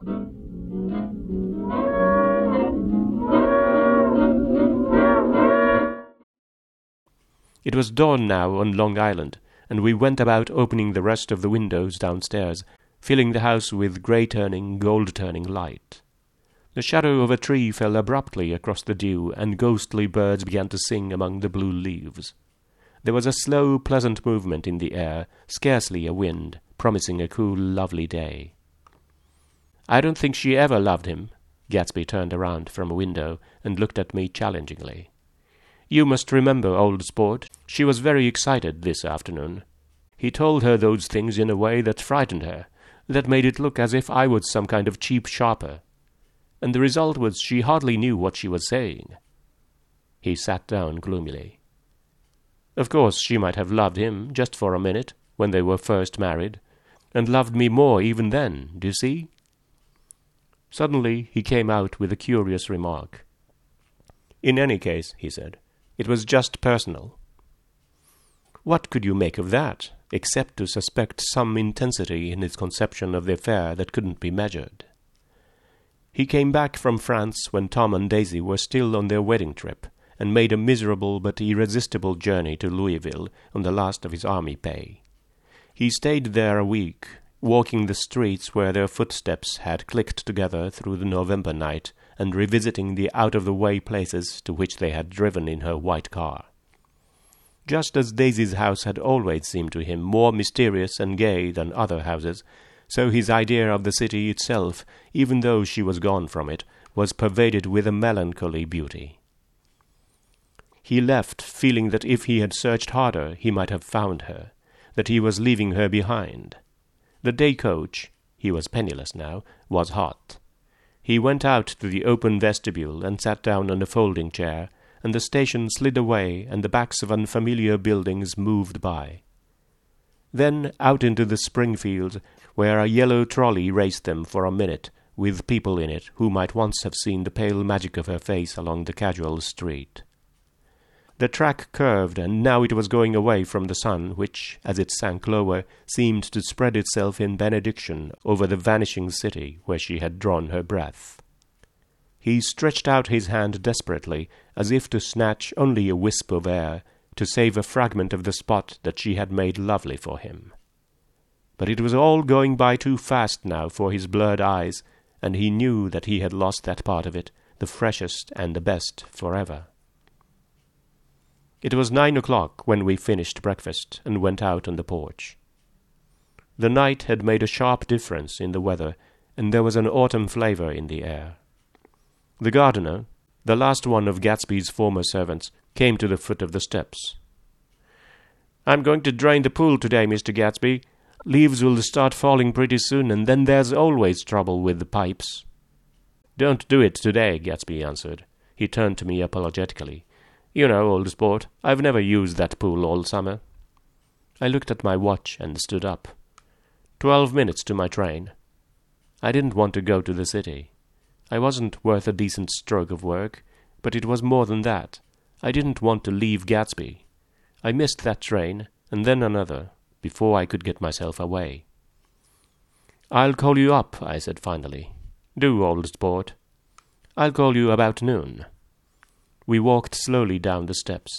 It was dawn now on Long Island, and we went about opening the rest of the windows downstairs, filling the house with grey-turning, gold-turning light. The shadow of a tree fell abruptly across the dew, and ghostly birds began to sing among the blue leaves. There was a slow, pleasant movement in the air, scarcely a wind, promising a cool, lovely day. "I don't think she ever loved him." Gatsby turned around from a window and looked at me challengingly. "You must remember, old sport, she was very excited this afternoon. He told her those things in a way that frightened her, that made it look as if I was some kind of cheap sharper. And the result was she hardly knew what she was saying." He sat down gloomily. "Of course she might have loved him, just for a minute, when they were first married, and loved me more even then, do you see?" Suddenly he came out with a curious remark. "In any case," he said, "it was just personal." What could you make of that, except to suspect some intensity in his conception of the affair that couldn't be measured? He came back from France when Tom and Daisy were still on their wedding trip, and made a miserable but irresistible journey to Louisville on the last of his army pay. He stayed there a week, walking the streets where their footsteps had clicked together through the November night, and revisiting the out-of-the-way places to which they had driven in her white car. Just as Daisy's house had always seemed to him more mysterious and gay than other houses, so his idea of the city itself, even though she was gone from it, was pervaded with a melancholy beauty. He left, feeling that if he had searched harder he might have found her, that he was leaving her behind. The day coach, he was penniless now, was hot. He went out to the open vestibule and sat down on a folding chair, and the station slid away and the backs of unfamiliar buildings moved by. Then out into the Springfield, where a yellow trolley raced them for a minute, with people in it who might once have seen the pale magic of her face along the casual street. The track curved, and now it was going away from the sun, which, as it sank lower, seemed to spread itself in benediction over the vanishing city where she had drawn her breath. He stretched out his hand desperately, as if to snatch only a wisp of air, to save a fragment of the spot that she had made lovely for him. But it was all going by too fast now for his blurred eyes, and he knew that he had lost that part of it, the freshest and the best, forever. It was 9 o'clock when we finished breakfast and went out on the porch. The night had made a sharp difference in the weather, and there was an autumn flavor in the air. The gardener, the last one of Gatsby's former servants, came to the foot of the steps. "I'm going to drain the pool today, Mr. Gatsby. Leaves will start falling pretty soon, and then there's always trouble with the pipes." "Don't do it today," Gatsby answered. He turned to me apologetically. "You know, old sport, I've never used that pool all summer." I looked at my watch and stood up. 12 minutes to my train. I didn't want to go to the city. I wasn't worth a decent stroke of work, but it was more than that. I didn't want to leave Gatsby. I missed that train, and then another, before I could get myself away. "I'll call you up," I said finally. "Do, old sport." "I'll call you about noon." We walked slowly down the steps.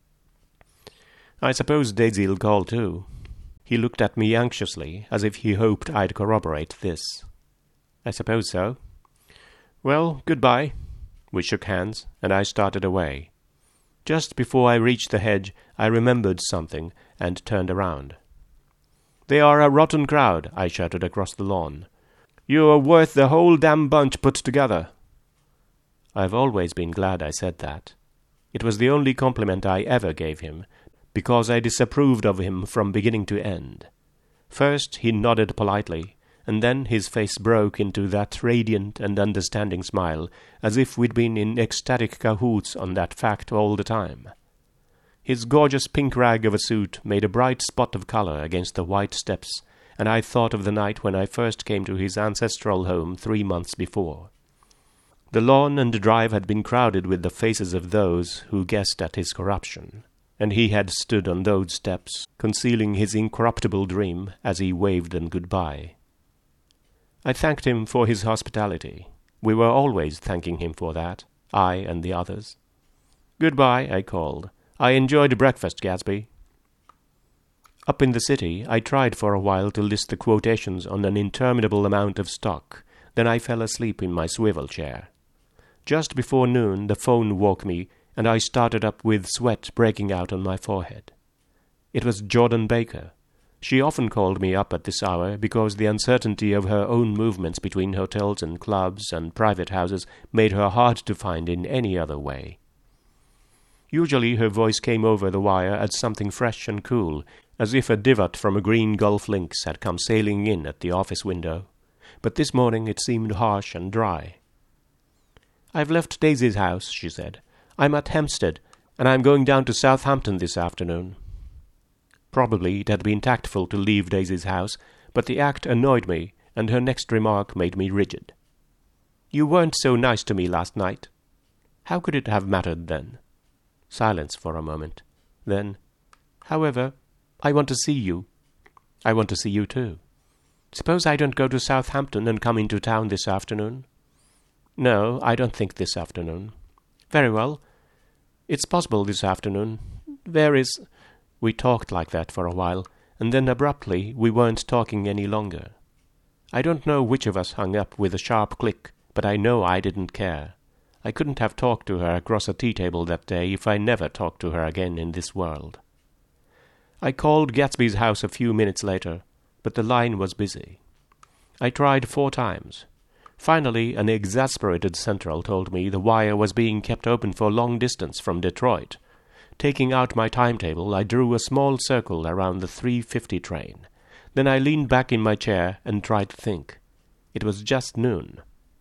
"I suppose Daisy'll call too." He looked at me anxiously, as if he hoped I'd corroborate this. "I suppose so." "Well, goodbye." We shook hands, and I started away. Just before I reached the hedge, I remembered something, and turned around. "They are a rotten crowd," I shouted across the lawn. "You're worth the whole damn bunch put together." I've always been glad I said that. It was the only compliment I ever gave him, because I disapproved of him from beginning to end. First he nodded politely, and then his face broke into that radiant and understanding smile, as if we'd been in ecstatic cahoots on that fact all the time. His gorgeous pink rag of a suit made a bright spot of color against the white steps, and I thought of the night when I first came to his ancestral home 3 months before. The lawn and drive had been crowded with the faces of those who guessed at his corruption, and he had stood on those steps, concealing his incorruptible dream as he waved them good-bye. I thanked him for his hospitality. We were always thanking him for that, I and the others. "Goodbye," I called. "I enjoyed breakfast, Gatsby." Up in the city, I tried for a while to list the quotations on an interminable amount of stock. Then I fell asleep in my swivel chair. Just before noon, the phone woke me, and I started up with sweat breaking out on my forehead. It was Jordan Baker. She often called me up at this hour because the uncertainty of her own movements between hotels and clubs and private houses made her hard to find in any other way. Usually her voice came over the wire as something fresh and cool, as if a divot from a green golf links had come sailing in at the office window. But this morning it seemed harsh and dry. "I've left Daisy's house," she said. "I'm at Hampstead, and I'm going down to Southampton this afternoon." Probably it had been tactful to leave Daisy's house, but the act annoyed me, and her next remark made me rigid. "You weren't so nice to me last night." How could it have mattered then? Silence for a moment. Then, "However, I want to see you." "I want to see you too." "Suppose I don't go to Southampton and come into town this afternoon?" "No, I don't think this afternoon." "Very well. It's possible this afternoon. There is—" We talked like that for a while, and then abruptly we weren't talking any longer. I don't know which of us hung up with a sharp click, but I know I didn't care. I couldn't have talked to her across a tea-table that day if I never talked to her again in this world. I called Gatsby's house a few minutes later, but the line was busy. I tried 4 times. Finally, an exasperated central told me the wire was being kept open for long distance from Detroit. Taking out my timetable, I drew a small circle around the 3:50 train. Then I leaned back in my chair and tried to think. It was just noon.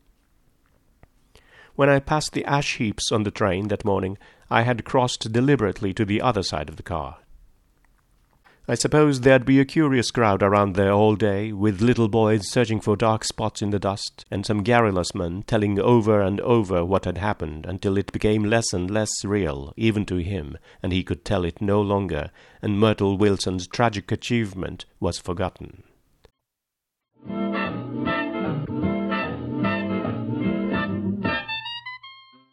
When I passed the ash heaps on the train that morning, I had crossed deliberately to the other side of the car. I suppose there'd be a curious crowd around there all day, with little boys searching for dark spots in the dust, and some garrulous men telling over and over what had happened until it became less and less real, even to him, and he could tell it no longer, and Myrtle Wilson's tragic achievement was forgotten.